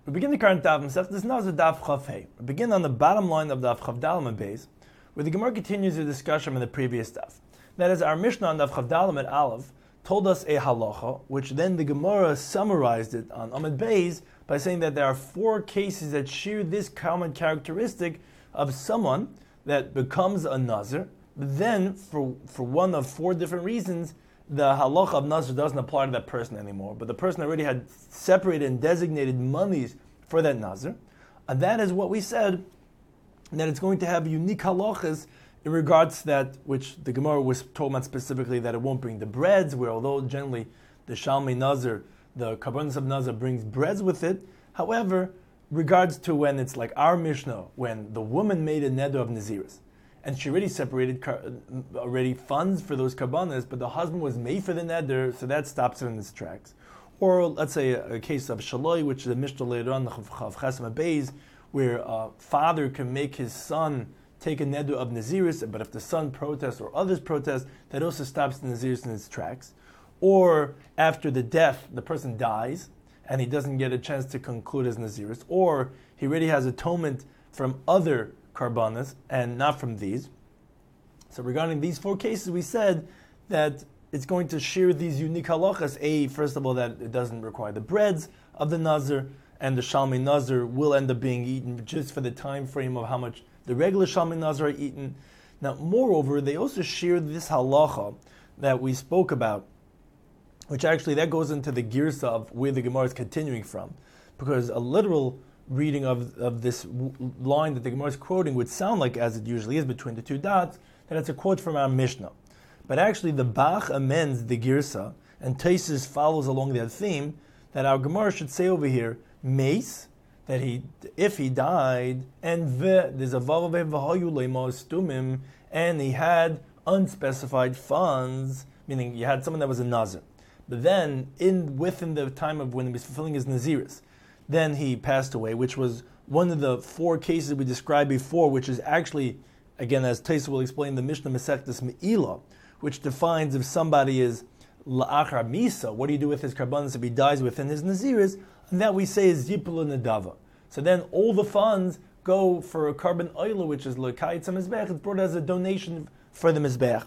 We begin the current daf Masechtas this Nazir daf Chaf Hey. We begin on the bottom line of daf Chav Dalem Beis, where the Gemara continues the discussion from the previous daf. That is, our Mishnah on daf Chav Dalem at Aleph told us a halacha, which then the Gemara summarized it on Amud Beis by saying that there are 4 cases that share this common characteristic of someone that becomes a Nazir, but then for one of 4 different reasons, the halacha of Nazir doesn't apply to that person anymore, but the person already had separated and designated monies for that Nazir. And that is what we said, that it's going to have unique halachas in regards to that, which the Gemara was talking about specifically, that it won't bring the breads, where although generally the Shalmei Nazir, the Karbanos of Nazir brings breads with it, however, regards to when it's like our Mishnah, when the woman made a neder of Naziris, and she already separated funds for those karbanas, but the husband was made for the neder, so that stops it in its tracks. Or let's say a case of shaloi, which is a mishnah later on, the Chav Chesma Beis, where a father can make his son take a neder of naziris, but if the son protests or others protest, that also stops the naziris in its tracks. Or after the death, the person dies, and he doesn't get a chance to conclude his naziris, or he already has atonement from other karbanas and not from these. So regarding these 4 cases, we said that it's going to share these unique halachas. First of all, that it doesn't require the breads of the Nazir, and the Shalmei Nazir will end up being eaten just for the time frame of how much the regular Shalmei Nazir are eaten. Now, moreover, they also share this halacha that we spoke about, which actually that goes into the girsa of where the Gemara is continuing from, because a literal reading of this line that the Gemara is quoting would sound like, as it usually is between the 2 dots, that it's a quote from our Mishnah. But actually the Bach amends the Girsa, and Taisus follows along that theme, that our Gemara should say over here, Mace, that if he died, and there's a Vavav Stumim, and he had unspecified funds, meaning you had someone that was a Nazir. But then, within the time of when he was fulfilling his Naziris, then he passed away, which was one of the 4 cases we described before, which is actually, again, as Taisa will explain, the Mishnah Masechtas Me'ilah, which defines if somebody is la'achar misa, what do you do with his karbanos if he dies within his naziris, and that we say is yipul nedava. So then all the funds go for a carbon oil, which is l'kayitz mizbech. It's brought as a donation for the mizbech.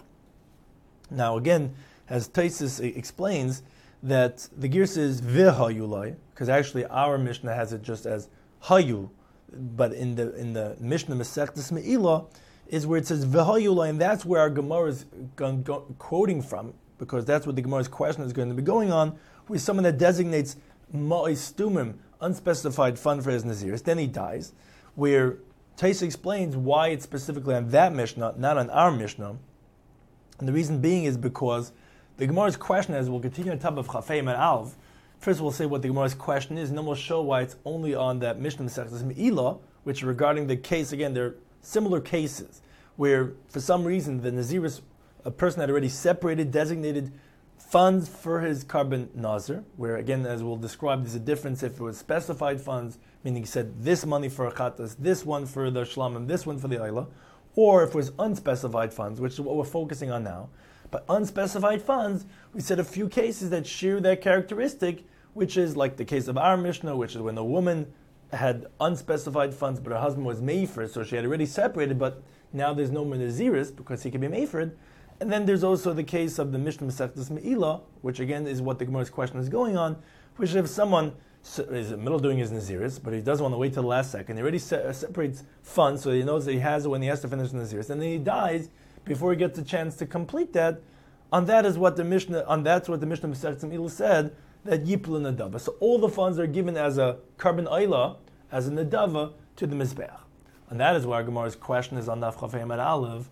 Now again, as Taisus explains, that the girsa is v'hayulai, because actually our Mishnah has it just as hayu, but in the Mishnah Masechtas Me'ilah is where it says v'hayulai, and that's where our Gemara is quoting from, because that's what the Gemara's question is going to be going on, with someone that designates ma'is stumim, unspecified fund for his naziris, then he dies, where Taisa explains why it's specifically on that Mishnah, not on our Mishnah, and the reason being is because the Gemara's question, as we'll continue on top of Chafei and Alv, first we'll say what the Gemara's question is, and then we'll show why it's only on that Mishnah Masechtas Me'ilah, which regarding the case, again, there are similar cases, where for some reason the Naziris, a person had already separated, designated funds for his carbon Nazir, where again, as we'll describe, there's a difference if it was specified funds, meaning he said this money for a Chatas, this one for the Shlamim, this one for the Ayla, or if it was unspecified funds, which is what we're focusing on now. But unspecified funds, we said a few cases that share that characteristic, which is like the case of our Mishnah, which is when a woman had unspecified funds, but her husband was Meifrid, so she had already separated, but now there's no more Naziris, because he can be Meifrid. And then there's also the case of the Mishnah Masechtas Me'ilah, which again is what the Gemara's question is going on, which is if someone is in the middle of doing his Naziris, but he doesn't want to wait till the last second, he already separates funds, so he knows that he has it when he has to finish the Naziris, and then he dies before he gets a chance to complete that. That's what the Mishnah Masechtas Me'ilah said, that yipul nedava. So all the funds are given as a carbon ayla, as a nedava, to the mizbech. And that is why Gemara's question is on Daf Chafei Amud Aleph,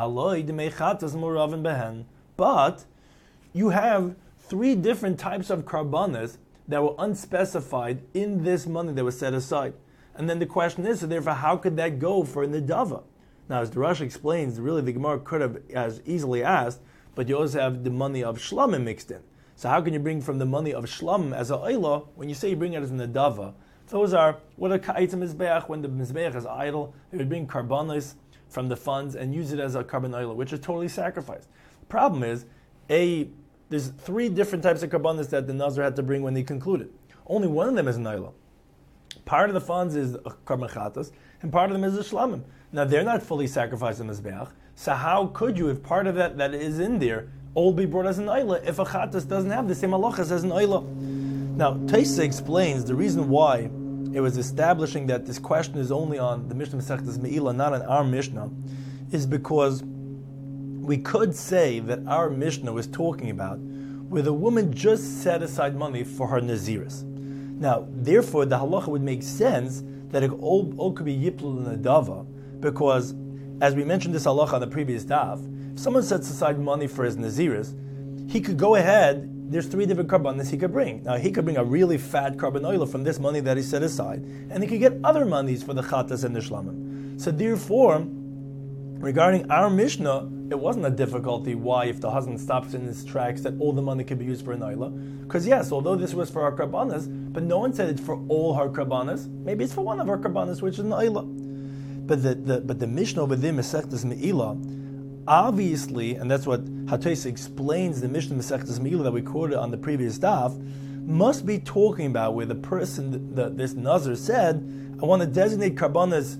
but you have 3 different types of karbanas that were unspecified in this money that was set aside. And then the question is, so therefore, how could that go for nedava? Now, as the Rosh explains, really the Gemara could have as easily asked, but you also have the money of shlamim mixed in. So how can you bring from the money of shlamim as a ayla when you say you bring it as a nedava? Those are what a ka'ita mizbeach, when the mizbeach is idle, they would bring karbanos from the funds and use it as a carbon ayla, which is totally sacrificed. The problem is, there's 3 different types of karbanos that the Nazir had to bring when he concluded. Only one of them is an ayla. Part of the funds is Karban Chatas, and part of them is the Shlamim. Now, they're not fully sacrificed in the Mizbeach, so how could you, if part of that is in there, all be brought as an Oila, if a Chatas doesn't have the same halachas as an Oila? Now, Taisa explains the reason why it was establishing that this question is only on the Mishnah Masechtas Me'ilah, not on our Mishnah, is because we could say that our Mishnah was talking about where the woman just set aside money for her Naziris. Now, therefore, the halacha would make sense that it all could be Yiplul Nadava, because, as we mentioned this halacha on the previous daf, if someone sets aside money for his Naziris, he could go ahead, there's 3 different karbanos he could bring. Now, he could bring a really fat karban oil from this money that he set aside, and he could get other monies for the chatas and the shlamim. So therefore, regarding our Mishnah, it wasn't a difficulty why, if the husband stops in his tracks, that all the money could be used for an oila. Because yes, although this was for our karbanas, but no one said it's for all her karbanas. Maybe it's for one of her karbanas, which is an oila. But the Mishnah over there, Masechtas Me'ilah, obviously, and that's what Hataysa explains the Mishnah Masechtas Me'ilah that we quoted on the previous daf, must be talking about where the person, this Nazir said, I want to designate karbanas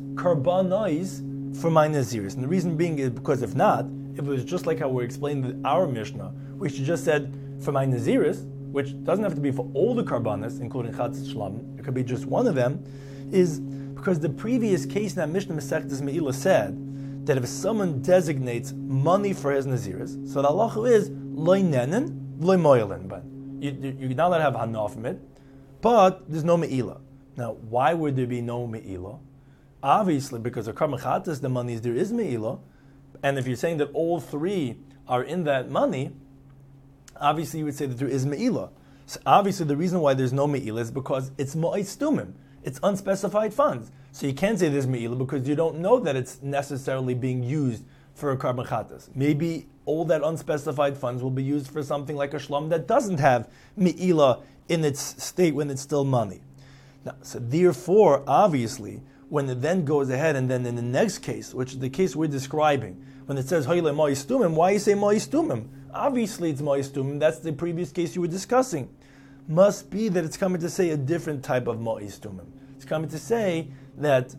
for my Naziris. And the reason being is because if not, if it was just like how we're explaining in our Mishnah, we should just said, for my Naziris, which doesn't have to be for all the karbanas, including Chatzit Shlam, it could be just one of them, is because the previous case in that Mishnah Masechtas Me'ilah said that if someone designates money for his Naziris, so the halacha is loy nenen, loy moyelin, but you're not allowed to have hana from it, but there's no Me'ilah. Now, why would there be no Me'ilah? Obviously, because of Karban Chatas, the monies, there is Me'ilah, and if you're saying that all 3 are in that money, obviously you would say that there is Me'ilah. So obviously the reason why there's no Me'ilah is because it's Mo'is Tumim. It's unspecified funds. So you can't say there's Me'ilah because you don't know that it's necessarily being used for a Karban Chatas. Maybe all that unspecified funds will be used for something like a Shlam that doesn't have Me'ilah in its state when it's still money. Now, so therefore, obviously, when it then goes ahead and then in the next case, which is the case we're describing, when it says Hoyle Mo'is Tumim, why you say Mo'is Tumim? Obviously it's Mo'is Tumim, that's the previous case you were discussing. Must be that it's coming to say a different type of Mo'is Tumim. It's coming to say that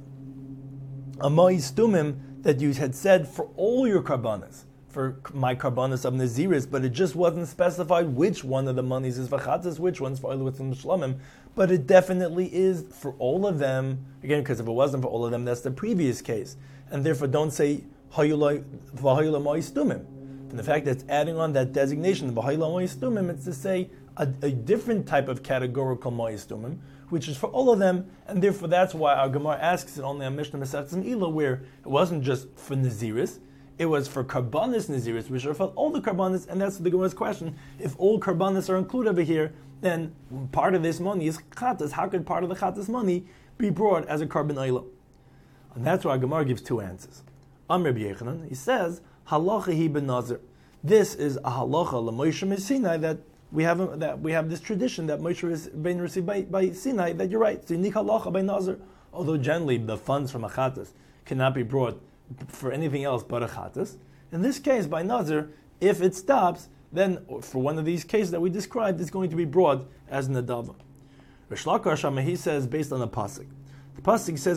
a Mo'is Tumim that you had said for all your karbanas, for my karbanas of Naziris, but it just wasn't specified which one of the monies is for Chatzas, which one's for Oilus and Shlamim, but it definitely is for all of them. Again, because if it wasn't for all of them, that's the previous case. And therefore don't say Hayula Mo'is Tumim. And the fact that it's adding on that designation of Hayula Mo'is Tumim, it's to say a different type of categorical Mo'is Tumim, which is for all of them, and therefore that's why our Gemara asks it only on Mishnah Masechtas Me'ilah, where it wasn't just for Naziris, it was for Karbanis Naziris, which are for all the Karbanis, and that's the Gemara's question. If all Karbanis are included over here, then part of this money is Chatas. How could part of the Chatas money be brought as a Karban Oila? And that's why our Gemara gives 2 answers. Rabbi Yechanan, he says, Halacha hi ben Nazir. This is a halacha l'Moshe Sinai that we have this tradition that Moshe is being received by Sinai, that you're right, it's a unique halacha by Nazir. Although generally the funds from a Chatas cannot be brought for anything else but a Chatas. In this case, by Nazir, if it stops, then for one of these cases that we described, it's going to be brought as Nadava. Rish Lakish, he says, based on the Pasuk. The Pasuk says,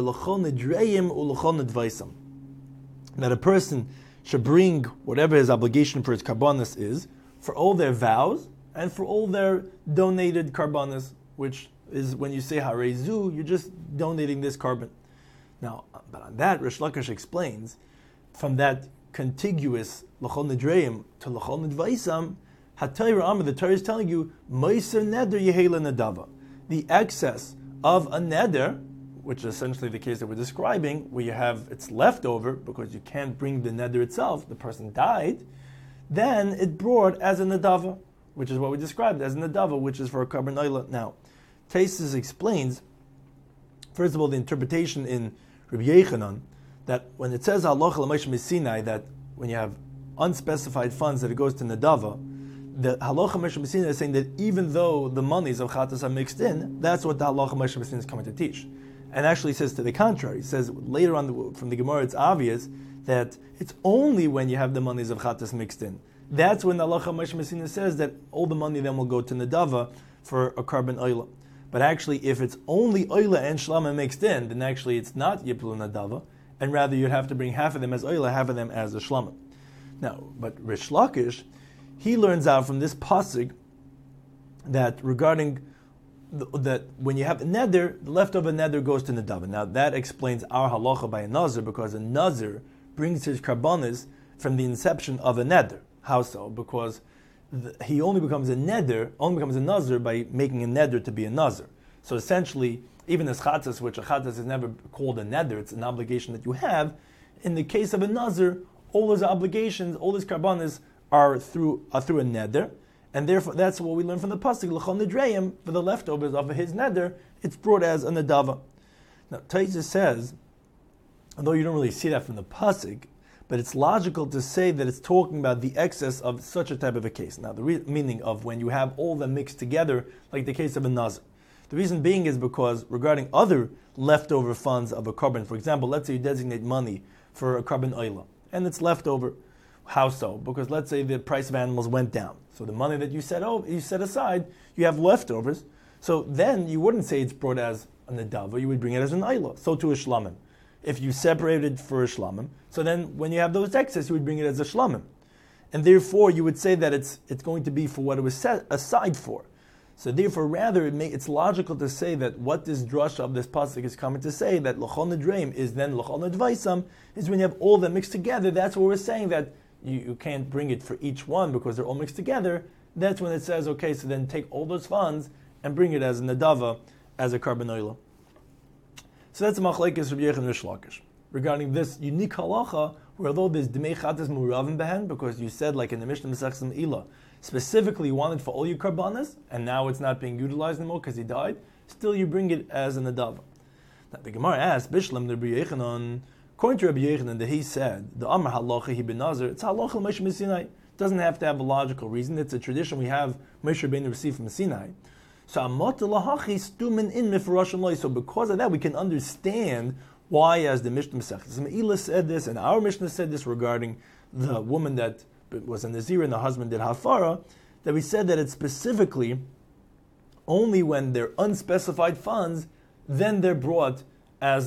that a person should bring whatever his obligation for his karbanas is, for all their vows, and for all their donated karbanas, which is when you say Harezu, you're just donating this carbon. Now, but on that, Rish Lakish explains, from that contiguous L'chol Nidreim to L'chol Nidvaisam, HaTorah Amar, the Torah is telling you, Meiser Neder Yehela Nadava. The excess of a neder, which is essentially the case that we're describing, where you have it's leftover because you can't bring the neder itself, the person died, then it brought as a nadava, which is what we described as a nadava, which is for a karban oila. Now, Taisus explains, first of all, the interpretation in Rabbi Yechanan, that when it says halacha l'Moshe Sinai, that when you have unspecified funds that it goes to nadava, the halacha Moshe Sinai is saying that even though the monies of chatas are mixed in, that's what the halacha Moshe Sinai is coming to teach. And actually says to the contrary. He says later on from the Gemara, it's obvious that it's only when you have the monies of chatas mixed in. That's when the halacha Moshe Sinai says that all the money then will go to nadava for a karban oila. But actually, if it's only oila and shlama mixed in, then actually it's not yipul nadava, and rather you'd have to bring half of them as oila, half of them as a shlama. Now, but Rish Lakish, he learns out from this pasuk that regarding that when you have a neder, the leftover neder goes to nadava. Now that explains our halacha by a nazir, because a nazir brings his karbanis from the inception of a neder. How so? Because he only becomes a nazir by making a neder to be a nazir. So essentially, even as chatas, which a chatas is never called a neder, it's an obligation that you have. In the case of a nazir, all his obligations, all his karbanis are through a neder, and therefore that's what we learn from the pasuk l'chol nidreim, for the leftovers of his neder, it's brought as a nadava. Now Taisa says, although you don't really see that from the pasuk, but it's logical to say that it's talking about the excess of such a type of a case. Now, the meaning of when you have all them mixed together, like the case of a nazir. The reason being is because regarding other leftover funds of a carbon, for example, let's say you designate money for a carbon oila, and it's leftover. How so? Because let's say the price of animals went down. So the money that you set aside, you have leftovers. So then you wouldn't say it's brought as a nadava, you would bring it as an oila. So to a shlamim. If you separated for a shlamim, so then when you have those excess, you would bring it as a shlamim. And therefore, you would say that it's going to be for what it was set aside for. So therefore, rather, it's logical to say that what this drasha of this pasuk is coming to say, that l'chol nidreim is then l'chol nidvaisam, is when you have all them mixed together. That's what we're saying, that you can't bring it for each one because they're all mixed together. That's when it says, okay, so then take all those funds and bring it as a nadava, as a carbon oila. So that's a machlekes Rabbi Yochanan and Rish Lakish regarding this unique halacha, where although there's demei chatas muravim behen, because you said, like in the Mishnah Masechta Meila, specifically you wanted for all your karbanas, and now it's not being utilized anymore because he died, still you bring it as a nadava. Now the Gemara asks, Bishlam Rabbi Yochanan, according to Rabbi Yochanan, that he said, the Amar halacha he ben nazir, it's halacha Moshe Sinai. It doesn't have to have a logical reason. It's a tradition we have Moshe Rabbeinu received from Sinai. So because of that, we can understand why, as the Mishnah Masechta Meila said this, and our Mishnah said this regarding the woman that was a Nazir and the husband did Hafara, that we said that it's specifically only when they're unspecified funds, then they're brought as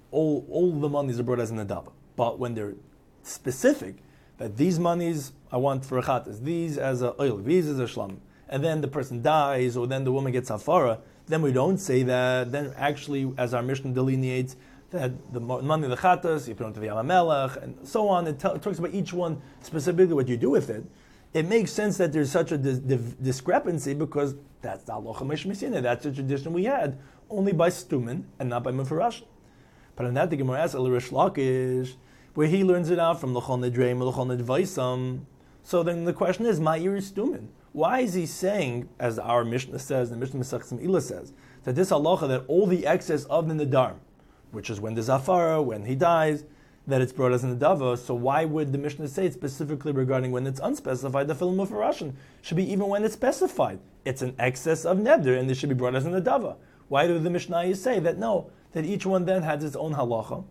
all the monies are brought as an adava. But when they're specific, that these monies I want for a chatas, these as a oil, these as a shlam, and then the person dies, or then the woman gets hafara, then we don't say that. Then actually, as our Mishnah delineates, that the money of the chatas, you put it to the Yam HaMelech, and so on. It talks about each one specifically what you do with it. It makes sense that there's such a discrepancy, because that's the halacha Moshe Messina. That's the tradition we had, only by stumin and not by mefurash. But in that, the Gemara asks Rish Lakish, where he learns it out from l'chol nidreim, l'chol nidvaisam. So then the question is, ma'ir stumin. Why is he saying, as our Mishnah says, the Mishnah Masechta Meila says, that this halacha, that all the excess of the Nadar, which is when the Zafara, when he dies, that it's brought as a Nadava, so why would the Mishnah say it specifically regarding when it's unspecified, the film of Farashan? Should be even when it's specified. It's an excess of Neder, and it should be brought as a Nadava. Why do the Mishnah say that no, that each one then has its own halacha?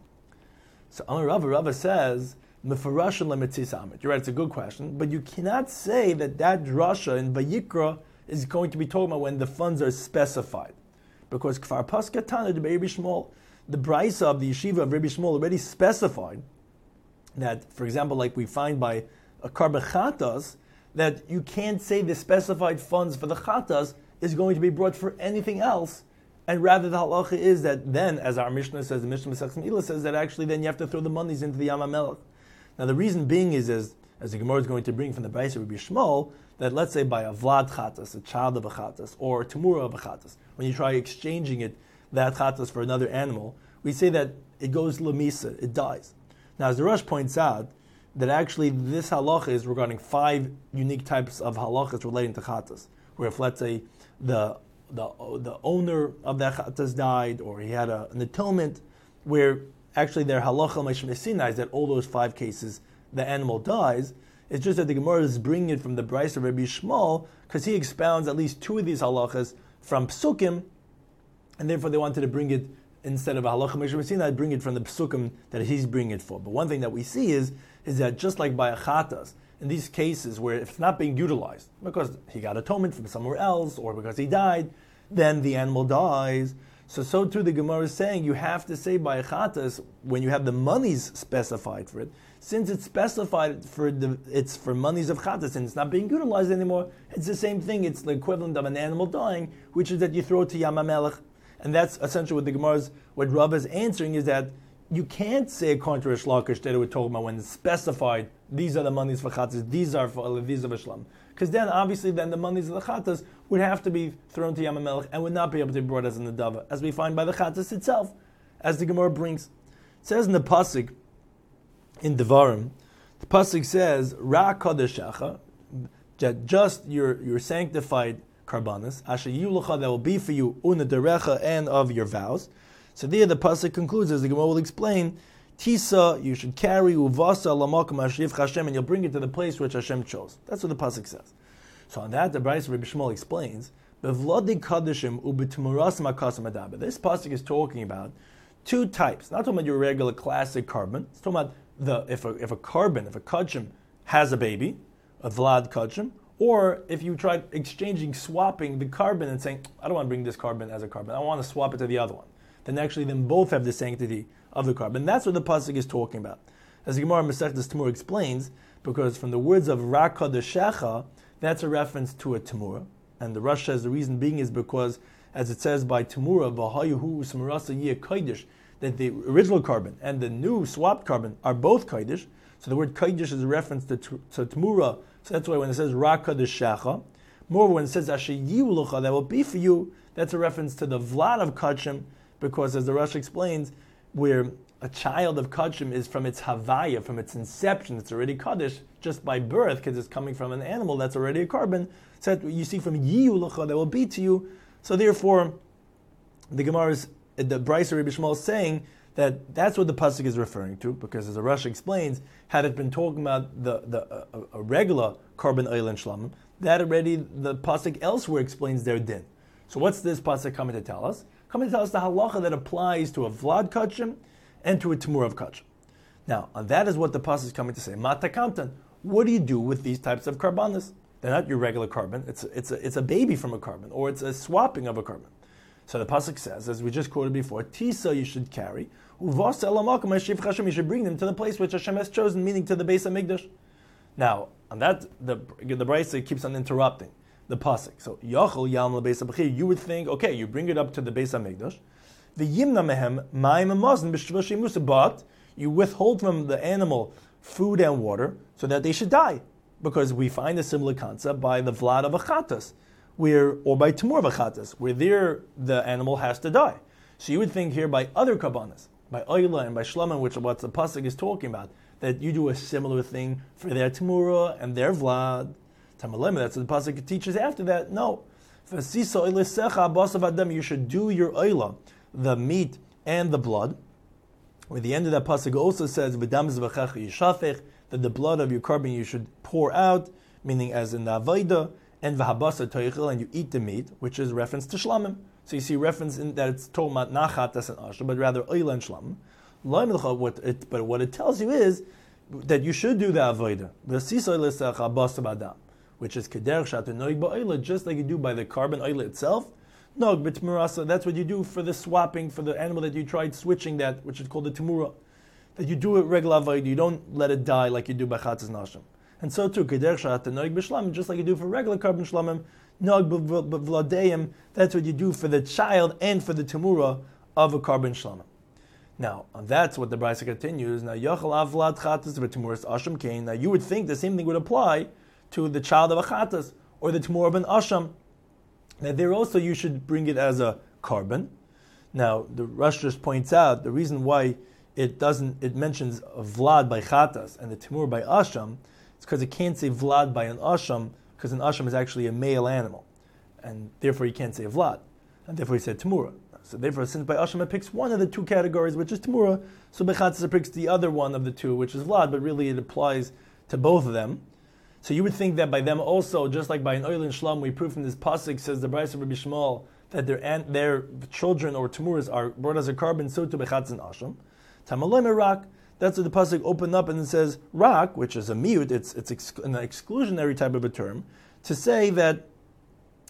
So Amar Rava says, Mefarashan lemetzis amit. You're right, it's a good question, but you cannot say that drasha in Vayikra is going to be talking about when the funds are specified, because Kfar Paskatana de Rabbi Shmuel, the brisa of the yeshiva of Rabbi Shmuel already specified that, for example, like we find by a karban chatas, that you can't say the specified funds for the chatas is going to be brought for anything else, and rather the halacha is that then, as our Mishnah says, the Mishnah Masechta Meila says, that actually then you have to throw the monies into the Yam HaMelech. Now the reason being is, as the Gemara is going to bring from the brisa of Rabbi Shmuel, that let's say by a vlad chatas, a child of a chatas, or a tamura of a chatas, when you try exchanging it, that chatas for another animal, we say that it goes lemisa, it dies. Now, as the Rosh points out, that actually this halacha is regarding 5 unique types of halachas relating to chatas, where if, let's say, the owner of that chatas died, or he had an atonement, where actually their halacha Moshe Messina is that all those 5 cases, the animal dies. It's just that the Gemara is bringing it from the brisa of Rabbi Shmuel, because he expounds at least 2 of these halachas from psukim, and therefore they wanted to bring it, instead of a halacha Moshe Messina, I'd bring it from the psukim that he's bringing it for. But one thing that we see is that just like by a chatas, in these cases where if it's not being utilized, because he got atonement from somewhere else, or because he died, then the animal dies. So too the Gemara is saying you have to say by chatas when you have the monies specified for it. Since it's specified it's for monies of chatas and it's not being utilized anymore, it's the same thing. It's the equivalent of an animal dying, which is that you throw it to Yam HaMelech. And that's essentially what the Gemara's, what Rav is answering is that you can't say according to Rish Lakish that it would talk about when it's specified, these are the monies for chatas, these are for Shlam. Because then, obviously, then the monies of the chatas would have to be thrown to Yam HaMelech and would not be able to be brought as in the dava, as we find by the chatas itself, as the Gemara brings. It says in the pasuk in Devarim, the pasuk says, Ra Kadeshacha, just your sanctified karbanis, Asher Yulucha, that will be for you, Una Derecha, and of your vows. So there the pasuk concludes, as the Gemara will explain, Tisa, you should carry uvasa lamakom hashivcha Hashem, and you'll bring it to the place which Hashem chose. That's what the pasuk says. So on that, the Brayso Rabbi Shmuel explains, Bevladi kadishim ubitmuras makasam adaba. This pasuk is talking about two types. Not talking about your regular classic carbon. It's talking about if a kachim has a baby, a vlad kachim, or if you try swapping the carbon and saying, I don't want to bring this carbon as a carbon, I want to swap it to the other one. Then both have the sanctity of the carbon. That's what the pasuk is talking about. As the Gemara Masechtas Tamura explains, because from the words of Ra Kadeshecha, that's a reference to a Tamura. And the Rosh says the reason being is because, as it says by Tamura, V'hayu Smarasa Yeh Kodesh, that the original carbon and the new swapped carbon are both Kodesh. So the word Kodesh is a reference to Tamura. So that's why when it says Ra Kadeshecha, moreover when it says Asher Yivulucha, that will be for you, that's a reference to the Vlad of Kachim, because as the Rosh explains, where a child of Kadshim is from its Havaya, from its inception, it's already Kaddish, just by birth, because it's coming from an animal that's already a carbon. So that you see from Yiyulacha, that will be to you. So therefore, the Gemara's, the Brayso Rabbi Shmuel is saying that that's what the pasuk is referring to, because as the Rosh explains, had it been talking about a regular carbon oil and shlamim, that already the pasuk elsewhere explains their din. So what's this pasuk coming to tell us? Coming to tell us the halacha that applies to a vlad kachim and to a tamur of kachim. Now, that is what the pasuk is coming to say. Mata kantan. What do you do with these types of karbanas? They're not your regular carbon. It's a baby from a carbon, or it's a swapping of a carbon. So the pasuk says, as we just quoted before, Tisa you should carry, Uvasa elamakom hashivcha Hashem, you should bring them to the place which Hashem has chosen, meaning to the Beis HaMikdash. Now, on that, the Brayso keeps on interrupting the pasuk. So Yachol Yalm LeBeis HaBechir, you would think, okay, you bring it up to the Beis HaMikdash, the Yimna Mehem Ma'im Mazon B'Shvashim Musa, but you withhold from the animal food and water so that they should die, because we find a similar concept by the Vlad of Achatas, or by Tamur of Achatas, where there the animal has to die. So you would think here by other Kabbanas, by Oyla and by Shlomo, which is what the pasuk is talking about, that you do a similar thing for their Tamura and their Vlad. That's what the pasuk teaches after that. No. You should do your oila, the meat and the blood. Where the end of that pasuk also says, that the blood of your carbon you should pour out, meaning as in the Avaida, and v'habasa toichel, and you eat the meat, which is reference to shlamim. So you see reference in that it's talking about nachatas and asher, but rather oila and shlamim. But what it tells you is that you should do the Avaida. Which is kederch shatu noig ba'oila, just like you do by the carbon oila itself. Nog b'tmurasa, that's what you do for the swapping, for the animal that you tried switching that, which is called the tamura. That you do it regular avoid, you don't let it die like you do by chatzis nashim. And so too, kederch shatu noig b'shlamim, just like you do for regular carbon shlamim, nog b'vladeim, that's what you do for the child and for the tamura of a carbon shlamim. Now, that's what the Brayso continues. Now, yachal avlad chatzis v'tamuras asham kain. Now, you would think the same thing would apply to the child of a chatas, or the tamur of an asham, that there also you should bring it as a carbon. Now, the Rosh just points out the reason why it mentions a vlad by chatas and the tamur by asham, it's because it can't say vlad by an asham, because an asham is actually a male animal, and therefore you can't say vlad, and therefore he said tamura. So therefore, since by asham it picks one of the two categories, which is tamura, so by chatas it picks the other one of the two, which is vlad, but really it applies to both of them. So you would think that by them also, just like by an oil and shlam, we prove from this pasuk, says the Brayso Rabbi Shmuel, that their children or tamuras are brought as a carbon, so to bechatz and asham. Tamalem rak, that's what the pasuk opened up and it says rak, which is a mute, it's an exclusionary type of a term, to say that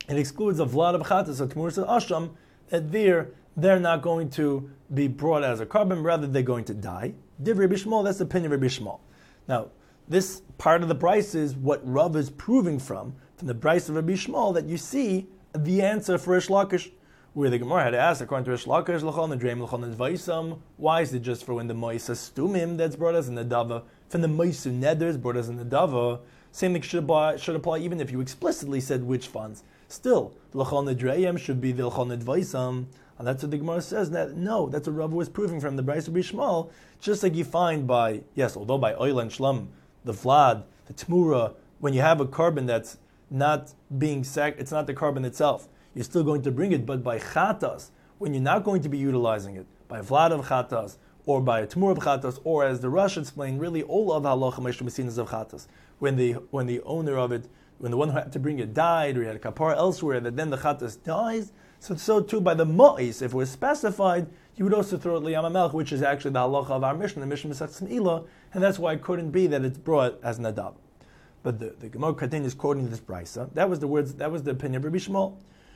it excludes a vlad of chatas or tmuras of asham, that they're not going to be brought as a carbon, rather they're going to die. Div Rabbi Shmuel, that's the opinion of Rabbi Shmuel. Now, this part of the Bryce is what Rav is proving from the Bryce of Rabbi Shmuel, that you see the answer for Rish Lakish, where the Gemara had to ask, according to Rish Lakish, l'chol nedreim, l'chol nedvaisam, why is it just for when the Moisa stumim that's brought us in the Dava, from the Moisu neders brought us in the Dava? Same thing should apply even if you explicitly said which funds. Still, l'chol nedreim should be the l'chol nedvaisam, and that's what the Gemara says. That no, that's what Rav was proving from the Bryce of Rabbi Shmuel, just like you find by, yes, although by oil and shlam, the vlad, the tmura, when you have a carbon that's not being it's not the carbon itself, you're still going to bring it, but by chatas, when you're not going to be utilizing it, by vlad of chatas, or by a tmura of chatas, or as the Rosh explained, really all of halacha mesinas of chatas, when the owner of it, when the one who had to bring it died, or he had a kapara elsewhere, that then the chatas dies, so too by the ma'is, if it was specified, you would also throw it liyam melch, which is actually the halacha of our Mishnah, the Mishnah Masechtas Meila, and that's why it couldn't be that it's brought as nadav. But the Gemara continues quoting this brisa. That was the opinion of Rabbi Shmuel.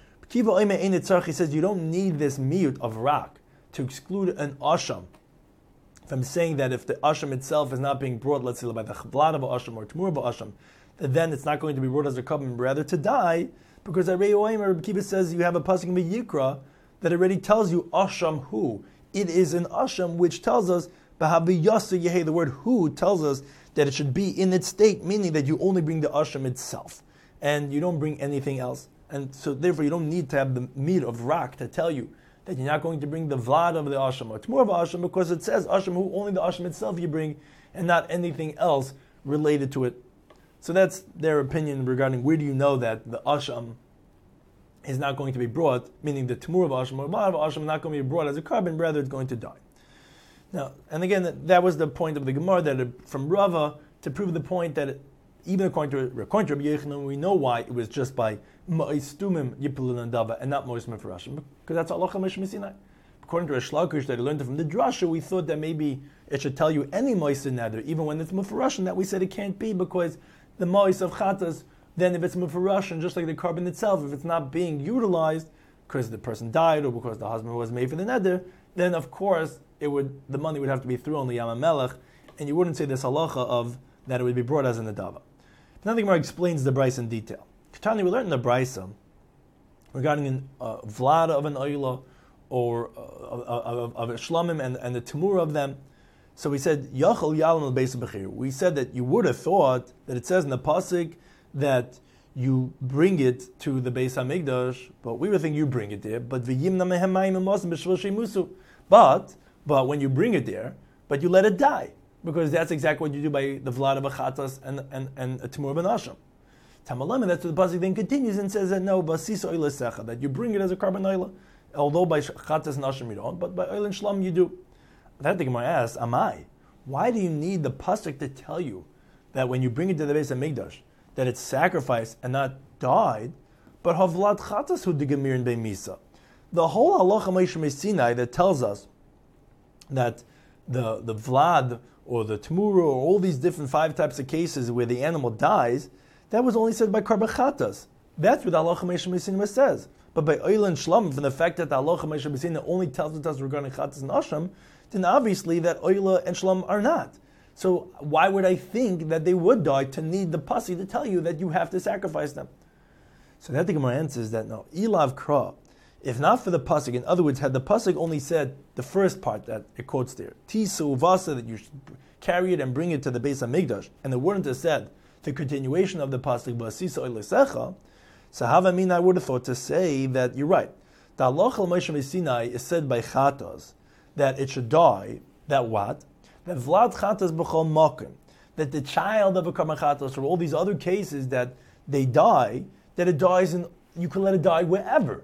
He says you don't need this miyut of rak to exclude an asham from saying that if the asham itself is not being brought, let's say by the chavlad of asham or tmur of asham, that then it's not going to be brought as a carbon, rather to die, because Rabbi Kiva says you have a pasuk in Yikra that already tells you asham hu. It is an asham which tells us the word hu tells us that it should be in its state, meaning that you only bring the asham itself, and you don't bring anything else. And so therefore you don't need to have the meat of rak to tell you that you're not going to bring the vlad of the asham, or it's more of asham, because it says asham hu, only the asham itself you bring, and not anything else related to it. So that's their opinion regarding where do you know that the asham is not going to be brought, meaning the tmur of asham or vlad of asham is not going to be brought as a carbon, rather it's going to die. Now, and again, that was the point of the Gemara, that from Rava, to prove the point that even according to Rabbi Yochanan, we know why it was just by ma'istumim yipulun and dava and not moismim for Rashim, because that's halacha Mishmah Sinai. According to Rish Lakish that he learned it from the drasha, we thought that maybe it should tell you any moisin nether, even when it's mufarashin, that we said it can't be, because the mois of chatas, then if it's mufarashin, just like the carbon itself, if it's not being utilized because the person died or because the husband was made for the nether, then of course the money would have to be thrown on the Yam HaMelech, and you wouldn't say this halacha of that it would be brought as an adava. Now the Gemara explains the brisa in detail. Ketani, we learned in the brisa regarding vlad of an oila or of a shlamim and the temur of them. So we said yachol yalam al beis bechir. We said that you would have thought that it says in the pasuk that you bring it to the Beis Hamikdash, but we would think you bring it there. But v'yimna mehem mayim imosim b'shvil shemusu. But when you bring it there, but you let it die, because that's exactly what you do by the vlad of a chatas and a temur of an asham. Tamalem, that's what the pasuk then continues and says that no, basisa oila secha, that you bring it as a carbon oila, although by chatas and asham you don't, but by oil and shlam you do. That the Gemara asks, Amai, why do you need the pasuk to tell you that when you bring it to the Beis Hamikdash, that it's sacrificed and not died, but havlat chatas hu digamir in beimisa? The whole halacha Moshe Sinai that tells us that the vlad or the tmura or all these different 5 types of cases where the animal dies, that was only said by karban chatas. That's what the halacha Moshe Sinai says. But by oil and shlam, from the fact that the halacha Moshe Sinai only tells us regarding chatas and asham, then obviously that oil and shlam are not. So why would I think that they would die to need the pasuk to tell you that you have to sacrifice them? So that the Gemara answers that no, ilav kra. If not for the pasuk, in other words, had the pasuk only said the first part that it quotes there, tisu uvasa, that you should carry it and bring it to the Beis Hamikdash, and it wouldn't have said the continuation of the pasuk basisa oilesecha, so havamin, I would have thought to say that you're right. The halacha Moshe Sinai is said by chatas that it should die. That what? That vlad chatas b'chol makom, that the child of a karban chatas, or all these other cases that they die, that it dies and you can let it die wherever.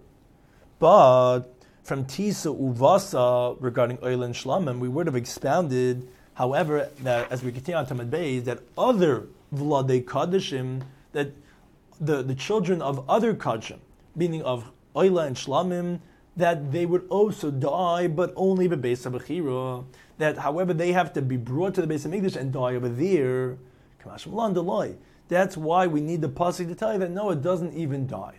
But from tisa uvasa regarding oil and shlamim, we would have expounded, however, that as we continue on Tamid Beis, that other vladei kadashim, that the children of other kadshim, meaning of oil and shlamim, that they would also die, but only the Beis Habechira. That, however, they have to be brought to the Beis Hamikdash and die over there. That's why we need the pasuk to tell you that no, it doesn't even die.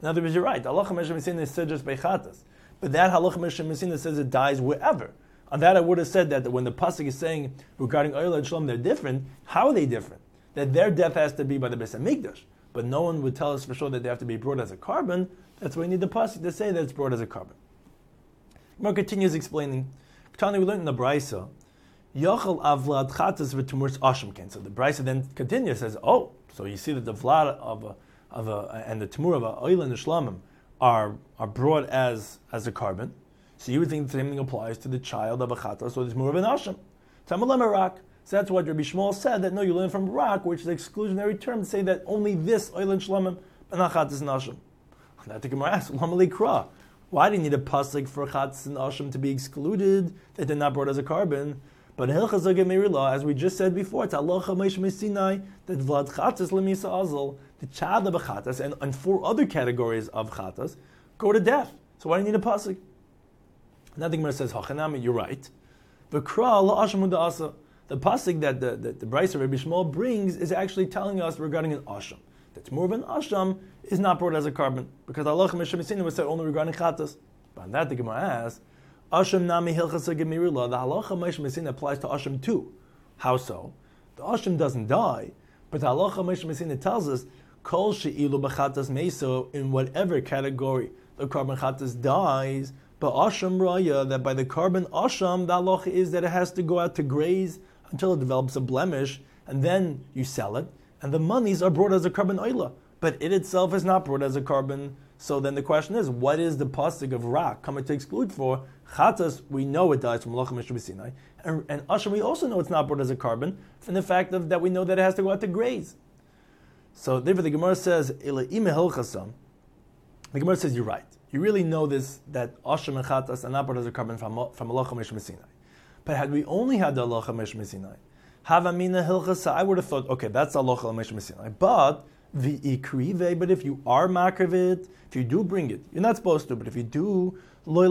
In other words, you're right. Halacha Meshach Mesina is said just by chatas. But that Halacha Meshach Mesina says it dies wherever. On that I would have said that when the pasuk is saying regarding Oil and Shalom they're different, how are they different? That their death has to be by the Beis HaMikdash. But no one would tell us for sure that they have to be brought as a carbon. That's why we need the pasuk to say that it's brought as a carbon. Gemara continues explaining. Tani, we learned in the Brisa, Yochel avlad chatas v'tumurs asham ken. So the Brisa then continues, says, oh, so you see that the vlad and the tumur of oil and the shlamim are brought as a carbon. So you would think the same thing applies to the child of a chata, so there's more of an asham. Tamalem Arak. So that's what Rabbi Shmuel said, that no, you learn from Rak, which is an exclusionary term, to say that only this oil and shlamim and not chatas and asham. That the Gemara asks, Lama likra. Why do you need a pasuk for chatas and asham to be excluded, that they're not brought as a carbon? But Hilchas Meirila, as we just said before, it's Halacha Moshe Messinai, that Vlad chatas lemisa azal, the child of a chatas, and 4 other categories of chatas, go to death. So why do you need a pasuk? Now the Gemara says, Hachanami, you're right. The Kra la asham uda asa. The pasuk that the Brisa Rabbi Shmuel brings is actually telling us regarding an asham. That's more of an asham is not brought as a carbon, because Halacha Moshe Messinai was said only regarding chatas. But on that the Gemara asks, asham nami hilchas gemirula. The Halacha Moshe Messinai applies to asham too. How so? The asham doesn't die, but the Halacha Moshe Messinai tells us kol she'ilu b'chatas meso, in whatever category the carbon chatas dies. But asham raya, that by the carbon asham, the halacha is that it has to go out to graze until it develops a blemish, and then you sell it, and the monies are brought as a carbon oila. But it itself is not brought as a carbon. So then the question is, what is the pasuk of Rak coming to exclude for? Chatas, we know it dies from Halacha Moshe Messinai, and asham, we also know it's not brought as a carbon from the fact that we know that it has to go out to graze. So therefore the Gemara says, the Gemara says, you're right. You really know this, that asham and chatas are not brought as a carbon from Halacha Moshe Messinai. But had we only had the Halacha Moshe Messinai, Havamina Hilchasa, I would have thought, okay, that's Halacha Moshe Messinai. But the ikrive, but if you are makravit, if you do bring it, you're not supposed to, but if you do, but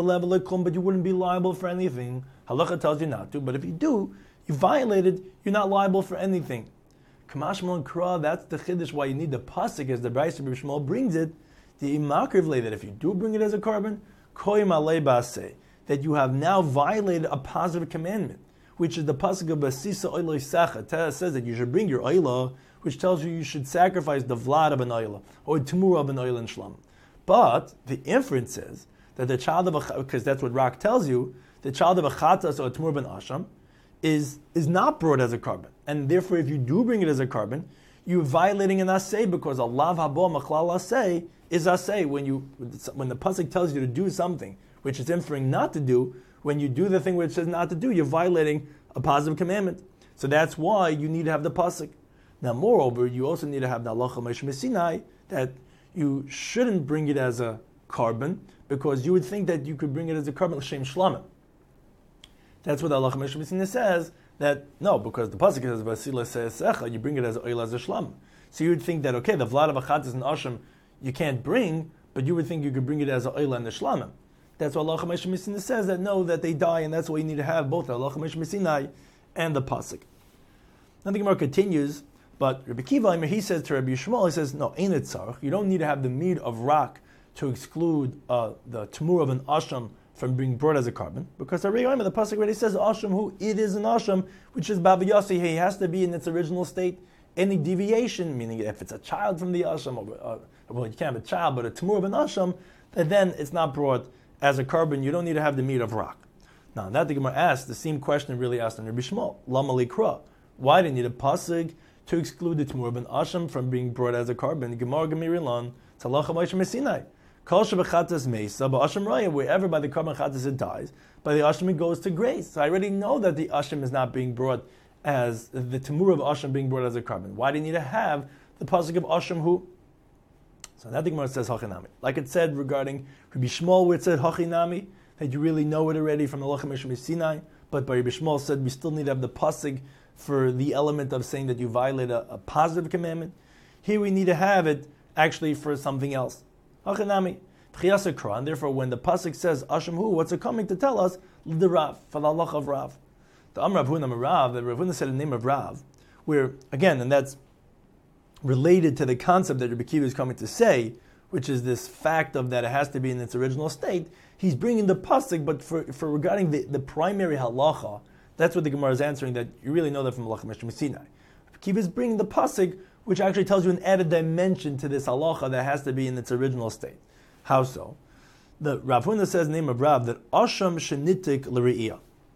you wouldn't be liable for anything. Halacha tells you not to, but if you do, you violated, you're not liable for anything. Kamash Mon Kra, that's the chiddush why you need the pasuk, as the Brisa Rabbi Shmuel brings it, the imakrivle, that if you do bring it as a carbon, koyim alei baseh, that you have now violated a positive commandment, which is the pasuk of Basisa Oilo Isacha. It says that you should bring your oila, which tells you should sacrifice the vlad of an oila, or tamur of an oila and shlam. But the inference is that the child of a, because that's what Rak tells you, the child of a chatas or a tamur ben asham is not brought as a carbon. And therefore, if you do bring it as a carbon, you're violating an asay, because a lav habo machlal asay is asay. When the pasuk tells you to do something which is inferring not to do, when you do the thing which says not to do, you're violating a positive commandment. So that's why you need to have the pasuk. Now, moreover, you also need to have the halacha Moshe Messinai, that you shouldn't bring it as a carbon, because you would think that you could bring it as a carbon l'shem shlamim. That's what the halacha Moshe Messinai says, that no, because the pasuk says Vasila se'esecha, you bring it as oil as a shlam. So you would think that, okay, the vlad of achatas and asham you can't bring, but you would think you could bring it as an oil and a shlamim. That's why halacha Moshe Messinai says that no, that they die, and that's why you need to have both the halacha Moshe Messinai and the pasuk. Now the Gemara continues, but Rabbi Kiva, he says to Rabbi Shmuel, he says, no, ain't it tzarich? You don't need to have the mead of rak to exclude the tamur of an asham from being brought as a carbon, because the pasuk already says asham, who it is an asham, which is bava yasi, he has to be in its original state. Any deviation, meaning if it's a child from the asham, well, you can't have a child, but a tamur of an asham, then it's not brought as a carbon. You don't need to have the meat of rak. Now, that the Gemara asked the same question really asked in Rabbi Shmuel. Lama likra. Why do you need a pasuk to exclude the tamur of an asham from being brought as a carbon? Gemara Gemirilan, Talacha Moshe Messinai. Kol shebechatas mesa, but asham raya, wherever by the carbon chatas it dies, by the asham it goes to grace. So I already know that the asham is not being brought as the tamur of asham being brought as a carbon. Why do you need to have the pasuk of asham who? So that the Gemara says hachinami. Like it said regarding Rabbi Shmuel, where it said hachinami, that you really know it already from the Halacha Moshe Messinai, but by Rabbi Shmuel said we still need to have the pasuk for the element of saying that you violate a positive commandment. Here we need to have it actually for something else. Hachinami. And therefore when the pasuk says asham hu, what's it coming to tell us? The Rav, for the halacha of Rav. The Amr Rav Huna Rav, the Rav Huna said the name of Rav, where, again, and that's related to the concept that Rabbi Kiva is coming to say, which is this fact of that it has to be in its original state, he's bringing the pasuk, but for regarding the primary halacha, that's what the Gemara is answering, that you really know that from Halacha Mishra Sinai. Kiva is bringing the pasuk, which actually tells you an added dimension to this halacha that has to be in its original state. How so? The Rav Huna says in the name of Rav that asham shenitik l're'iyah,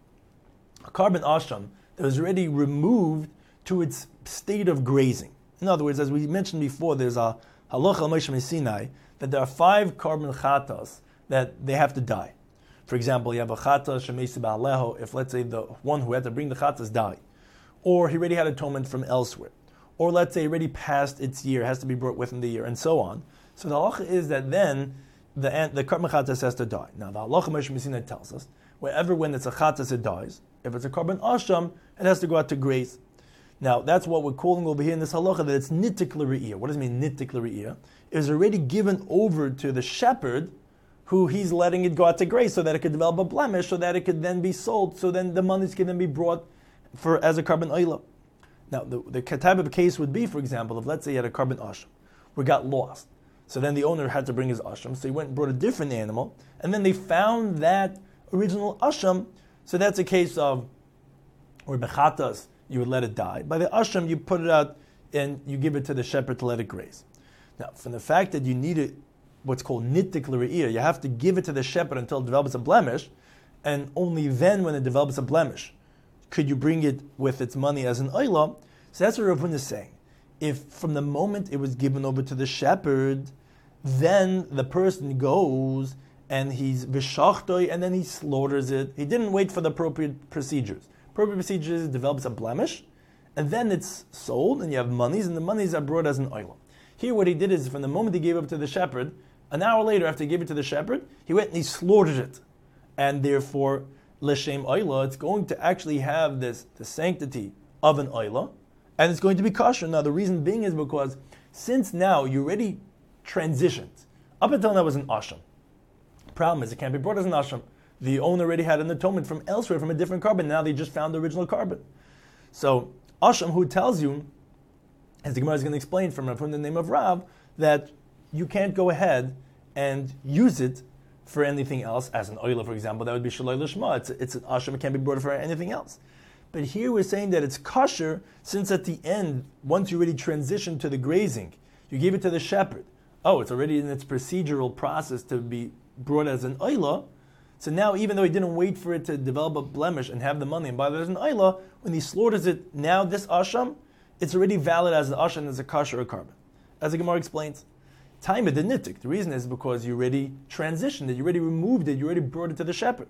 a carbon asham that was already removed to its state of grazing. In other words, as we mentioned before, there's a halacha Moshe Sinai that there are 5 carbon chatas that they have to die. For example, you have a chata shemesi ba'aleho, if let's say the one who had to bring the chatas died, or he already had atonement from elsewhere, or let's say already passed its year, has to be brought within the year, and so on. So the halacha is that then the carbon chatas has to die. Now the halacha Moshe Sinai tells us, when it's a chatas it dies. If it's a carbon asham, it has to go out to graze. Now that's what we're calling over here in this halacha, that it's nitik l're'iyah. What does it mean nitik l're'iyah? It is already given over to the shepherd, who he's letting it go out to graze so that it could develop a blemish, so that it could then be sold, so then the monies can then be brought for as a carbon oila. Now, the type of case would be, for example, if let's say you had a carbon asham, where it got lost. So then the owner had to bring his asham, so he went and brought a different animal, and then they found that original asham, so that's a case of where bechatas, you would let it die. By the asham, you put it out and you give it to the shepherd to let it graze. Now, from the fact that you need it, what's called nitik l're'iyah, you have to give it to the shepherd until it develops a blemish, and only then when it develops a blemish could you bring it with its money as an oila. So that's what Rav Huna is saying. If from the moment it was given over to the shepherd, then the person goes and he's v'shachtoi, and then he slaughters it. He didn't wait for the appropriate procedures. Appropriate procedures, it develops a blemish, and then it's sold, and you have monies, and the monies are brought as an oila. Here what he did is, from the moment he gave up to the shepherd, an hour later after he gave it to the shepherd, he went and he slaughtered it. And therefore, l'shem oila, it's going to actually have the sanctity of an oila, and it's going to be kosher. Now the reason being is because since now you already transitioned, up until now it was an asham. Problem is it can't be brought as an asham. The owner already had an atonement from elsewhere, from a different carbon. Now they just found the original carbon. So asham, who tells you, as the Gemara is going to explain from the name of Rav, that you can't go ahead and use it for anything else, as an oila, for example, that would be shaloi lishma. It's an asham, it can't be brought for anything else. But here we're saying that it's kosher, since at the end, once you already transitioned to the grazing, you gave it to the shepherd. Oh, it's already in its procedural process to be brought as an oila. So now, even though he didn't wait for it to develop a blemish and have the money and buy it as an oila, when he slaughters it, now this asham, it's already valid as an asham, as a kosher or carbon. As the Gemara explains, time of the nitik. The reason is because you already transitioned it, you already removed it, you already brought it to the shepherd.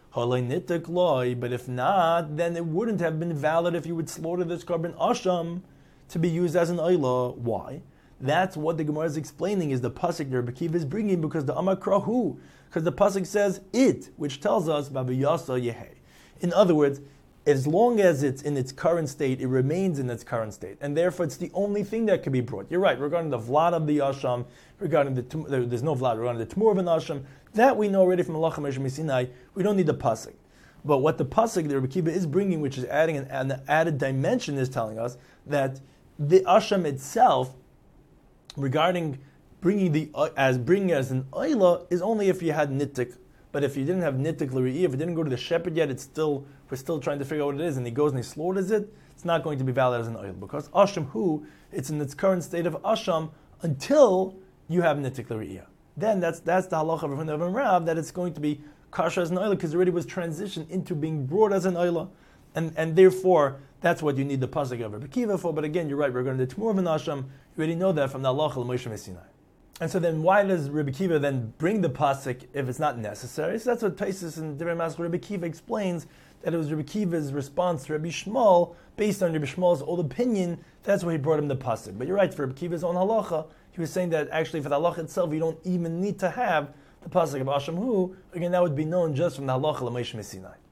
But if not, then it wouldn't have been valid if you would slaughter this carbon asham to be used as an oila. Why? That's what the Gemara is explaining, is the pasuk that Rebbe Kiva is bringing, because the Amar Krahu, because the pasuk says it, which tells us Babi Yasa Yehei. In other words, as long as it's in its current state, it remains in its current state, and therefore it's the only thing that can be brought. You're right, regarding the vlad of the asham, regarding there's no vlad, regarding the tmur of an asham, that we know already from Halacha Moshe Sinai, we don't need the pasuk. But what the pasuk that Rebbe Kiva is bringing, which is adding an added dimension, is telling us that the asham itself, regarding bringing as an oila, is only if you had nitik. But if you didn't have nitik l're'iyah, if it didn't go to the shepherd yet, we're still trying to figure out what it is, and he goes and he slaughters it, it's not going to be valid as an oil, because asham it's in its current state of asham until you have nitik l're'iyah. Then that's the halacha of Rav, that it's going to be kosher as an oil, because it already was transitioned into being brought as an oil, and therefore that's what you need the pasuk of Rebbe Kiva for. But again, you're right, we're going to tmur of an asham. You already know that from the halacha of Moshe Sinai. And so then, why does Rebbe Kiva then bring the pasuk if it's not necessary? So that's what Taisus and Divrei Maskil Rebbe Kiva explains, that it was Rebbe Kiva's response to Rebbe Shmuel, based on Rebbe Shmuel's old opinion. That's why he brought him the pasuk. But you're right, for Rebbe Kiva's own halacha, he was saying that actually for the halacha itself, you don't even need to have the pasuk of Asham Hu. Again, that would be known just from the halacha of Moshe Sinai.